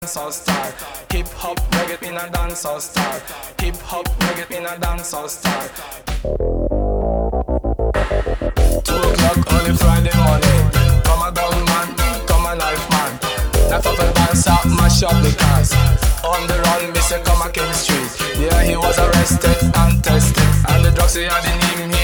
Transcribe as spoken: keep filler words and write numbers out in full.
dancehall style. Hip hop reggae in a dancehall style. Hip hop reggae in a dancehall style. Two o'clock on a Friday morning. Come a gun man, come a knife man. Knife up and dance up, mash up the cars. On the run, me say come a King Street. Yeah, he was arrested and tested, and the drugs he had in him.